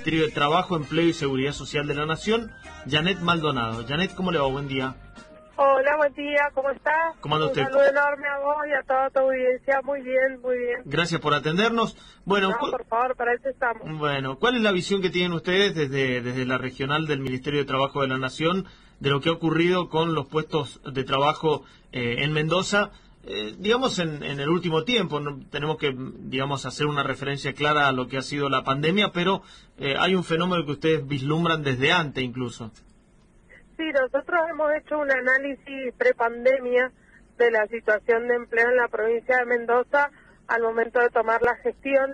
Ministerio de Trabajo, Empleo y Seguridad Social de la Nación, Janet Maldonado. Janet, ¿cómo le va? Buen día. Hola, buen día, ¿cómo estás? ¿Cómo anda usted? Un saludo enorme a vos y a toda tu audiencia. Muy bien, muy bien. Gracias por atendernos. Bueno, No, por favor, para eso estamos. Bueno, ¿cuál es la visión que tienen ustedes desde la regional del Ministerio de Trabajo de la Nación de lo que ha ocurrido con los puestos de trabajo en Mendoza? Digamos, en el último tiempo, no, tenemos que, digamos, hacer una referencia clara a lo que ha sido la pandemia, pero hay un fenómeno que ustedes vislumbran desde antes incluso. Sí, nosotros hemos hecho un análisis prepandemia de la situación de empleo en la provincia de Mendoza al momento de tomar la gestión,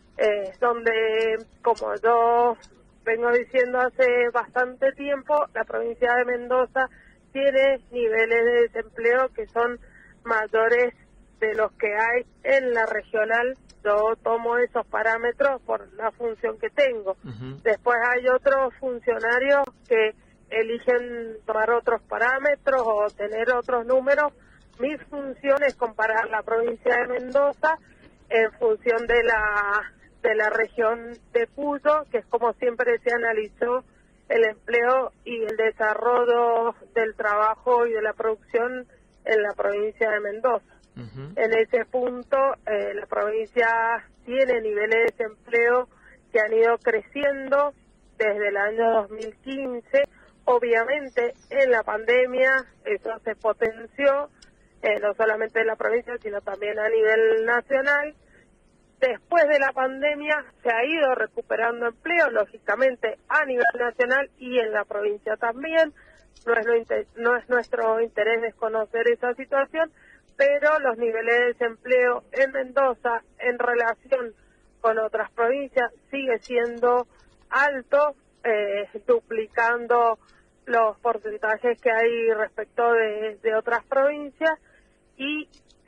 donde, como yo vengo diciendo hace bastante tiempo, la provincia de Mendoza tiene niveles de desempleo que son mayores de los que hay en la regional. Yo tomo esos parámetros por la función que tengo. Después hay otros funcionarios que eligen tomar otros parámetros o tener otros números. Mi función es comparar la provincia de Mendoza en función de la región de Cuyo, que es como siempre se analizó el empleo y el desarrollo del trabajo y de la producción en la provincia de Mendoza. En ese punto, la provincia tiene niveles de desempleo que han ido creciendo desde el año 2015. Obviamente, en la pandemia eso se potenció, no solamente en la provincia, sino también a nivel nacional. Después de la pandemia se ha ido recuperando empleo, lógicamente, a nivel nacional y en la provincia también. No es nuestro interés desconocer esa situación, pero los niveles de desempleo en Mendoza en relación con otras provincias sigue siendo alto, duplicando los porcentajes que hay respecto de otras provincias, y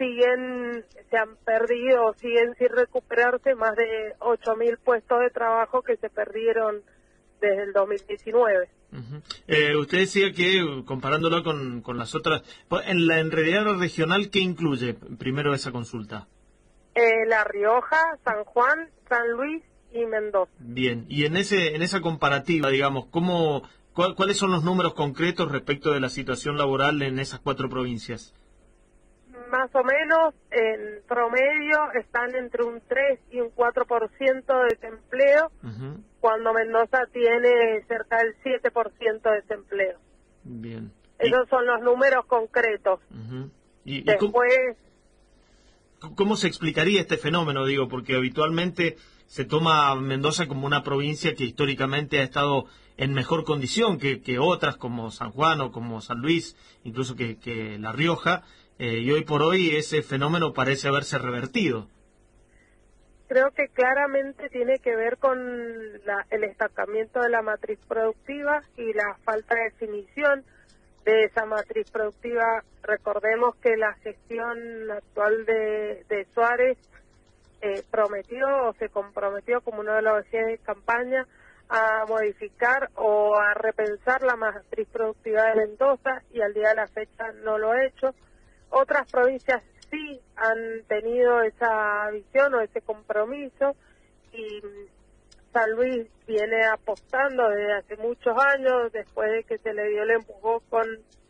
se han perdido, siguen sin recuperarse más de 8.000 puestos de trabajo que se perdieron desde el 2019. Usted decía que, comparándolo con las otras, en realidad la regional, ¿qué incluye primero esa consulta? La Rioja, San Juan, San Luis y Mendoza. Bien, y en esa comparativa, digamos, ¿cuáles son los números concretos respecto de la situación laboral en esas cuatro provincias? Más o menos, en promedio, están entre un 3 y un 4% de desempleo, cuando Mendoza tiene cerca del 7% de desempleo. Bien. Esos son los números concretos. Después, ¿cómo se explicaría este fenómeno? Digo, porque habitualmente se toma a Mendoza como una provincia que históricamente ha estado en mejor condición que otras, como San Juan o como San Luis, incluso que La Rioja, y hoy por hoy ese fenómeno parece haberse revertido. Creo que claramente tiene que ver con el estancamiento de la matriz productiva y la falta de definición de esa matriz productiva. Recordemos que la gestión actual de Suárez prometió o se comprometió como uno de los ejes de campaña a modificar o a repensar la matriz productiva de Mendoza, y al día de la fecha no lo ha hecho. Otras provincias sí han tenido esa visión o ese compromiso, y San Luis viene apostando desde hace muchos años, después de que se le dio el empujón con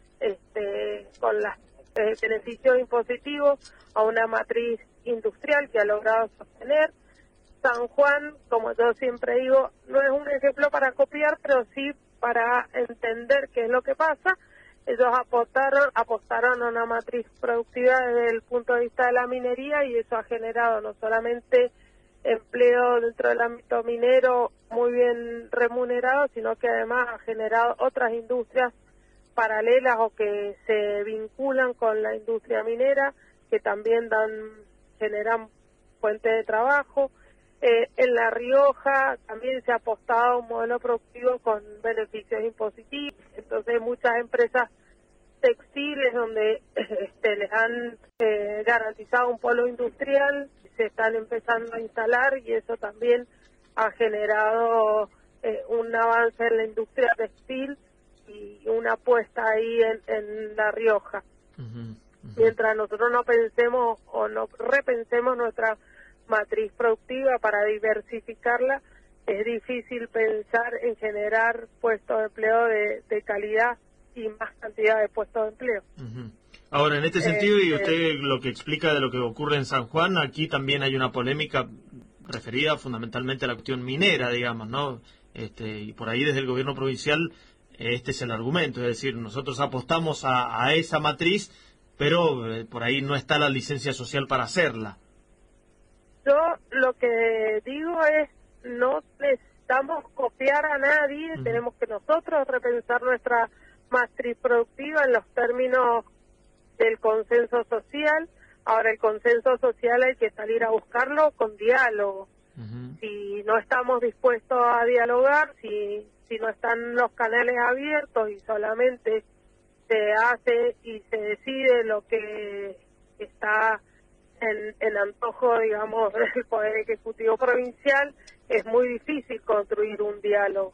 los beneficios impositivos, a una matriz industrial que ha logrado sostener. San Juan, como yo siempre digo, no es un ejemplo para copiar, pero sí para entender qué es lo que pasa. Ellos apostaron a una matriz productiva desde el punto de vista de la minería, y eso ha generado no solamente empleo dentro del ámbito minero muy bien remunerado, sino que además ha generado otras industrias paralelas o que se vinculan con la industria minera, que también generan fuentes de trabajo. En La Rioja también se ha apostado a un modelo productivo con beneficios impositivos, entonces muchas empresas textiles donde les han garantizado un polo industrial se están empezando a instalar, y eso también ha generado un avance en la industria textil y una apuesta ahí en La Rioja. Mientras nosotros no pensemos o no repensemos nuestra matriz productiva para diversificarla, es difícil pensar en generar puestos de empleo de calidad y más cantidad de puestos de empleo. Uh-huh. Ahora, en este sentido, y usted lo que explica de lo que ocurre en San Juan, aquí también hay una polémica referida fundamentalmente a la cuestión minera, digamos, ¿no? Y por ahí desde el gobierno provincial este es el argumento, es decir, nosotros apostamos a esa matriz, pero por ahí no está la licencia social para hacerla. Yo lo que digo es, no necesitamos copiar a nadie, tenemos que nosotros repensar nuestra matriz productiva en los términos del consenso social. Ahora, el consenso social hay que salir a buscarlo con diálogo. Si no estamos dispuestos a dialogar, si no están los canales abiertos y solamente se hace y se decide lo que está en antojo, digamos, del Poder Ejecutivo Provincial, es muy difícil construir un diálogo.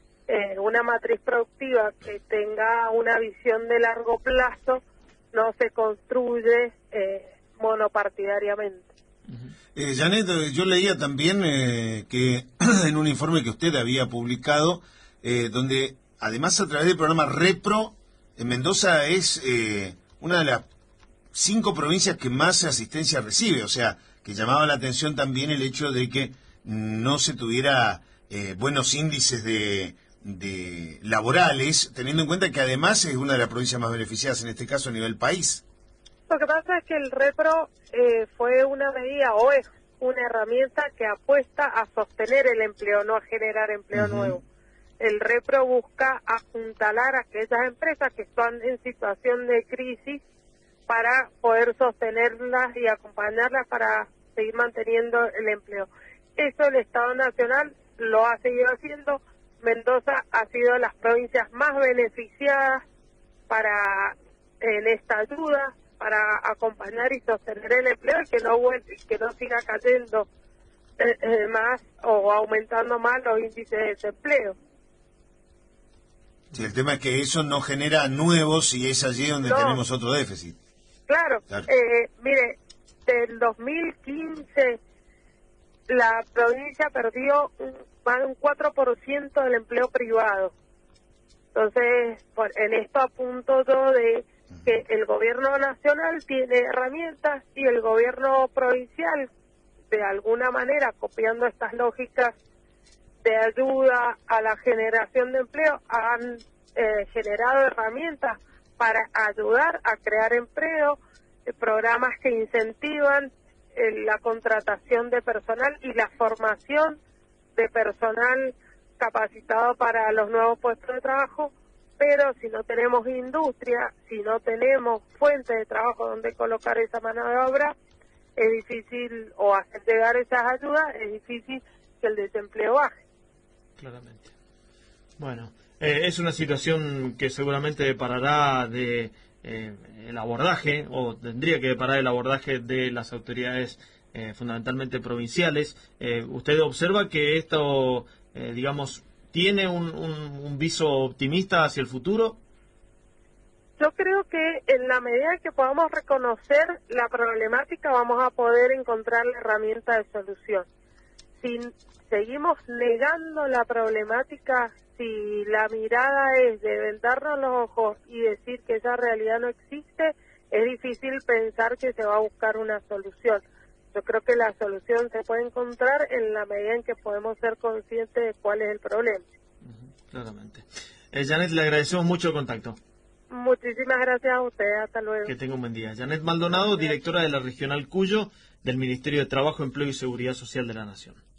Una matriz productiva que tenga una visión de largo plazo no se construye monopartidariamente. Janet, yo leía también que en un informe que usted había publicado, donde además a través del programa Repro, Mendoza es una de las 5 provincias que más asistencia recibe, o sea, que llamaba la atención también el hecho de que no se tuviera buenos índices de laborales, teniendo en cuenta que además es una de las provincias más beneficiadas en este caso a nivel país. Lo que pasa es que el Repro fue una medida o es una herramienta que apuesta a sostener el empleo, no a generar empleo nuevo. El Repro busca apuntalar a aquellas empresas que están en situación de crisis para poder sostenerlas y acompañarlas para seguir manteniendo el empleo. Eso el Estado Nacional lo ha seguido haciendo. Mendoza ha sido de las provincias más beneficiadas en esta ayuda, para acompañar y sostener el empleo y que no siga cayendo más o aumentando más los índices de desempleo. Sí, el tema es que eso no genera nuevos y es allí donde tenemos otro déficit. Claro. Mire, del 2015 la provincia perdió más de un 4% del empleo privado. Entonces, en esto apunto yo de que el gobierno nacional tiene herramientas y el gobierno provincial, de alguna manera, copiando estas lógicas de ayuda a la generación de empleo, han generado herramientas para ayudar a crear empleo, programas que incentivan la contratación de personal y la formación de personal capacitado para los nuevos puestos de trabajo. Pero si no tenemos industria, si no tenemos fuentes de trabajo donde colocar esa mano de obra, es difícil, o hacer llegar esas ayudas, es difícil que el desempleo baje. Claramente. Bueno, es una situación que seguramente deparará de el abordaje, o tendría que deparar el abordaje de las autoridades fundamentalmente provinciales. ¿Usted observa que esto, digamos, tiene un viso optimista hacia el futuro? Yo creo que en la medida que podamos reconocer la problemática vamos a poder encontrar la herramienta de solución. Si seguimos negando la problemática, si la mirada es de vendarnos los ojos y decir que esa realidad no existe, es difícil pensar que se va a buscar una solución. Yo creo que la solución se puede encontrar en la medida en que podemos ser conscientes de cuál es el problema. Claramente. Janet, le agradecemos mucho el contacto. Muchísimas gracias a usted. Hasta luego. Que tenga un buen día. Janet Maldonado, directora de la Regional Cuyo del Ministerio de Trabajo, Empleo y Seguridad Social de la Nación.